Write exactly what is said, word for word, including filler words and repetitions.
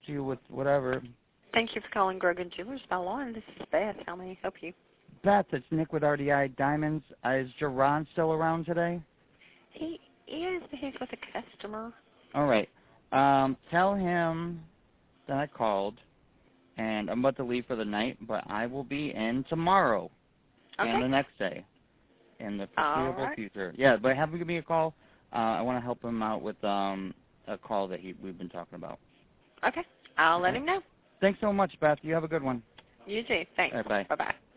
you with whatever. Thank you for calling Grogan Jewelers by Lauren. This is Beth. How may I help you? Beth, it's Nick with R D I Diamonds. Uh, is Jerron still around today? He is, but he's with a customer. All right. Um, tell him that I called, and I'm about to leave for the night, but I will be in tomorrow Okay. and the next day in the foreseeable right. future. Yeah, but have him give me a call. Uh, I want to help him out with um, a call that he, we've been talking about. Okay. I'll let Okay. him know. Thanks so much, Beth. You have a good one. You too. Thanks. All right, bye. Bye-bye.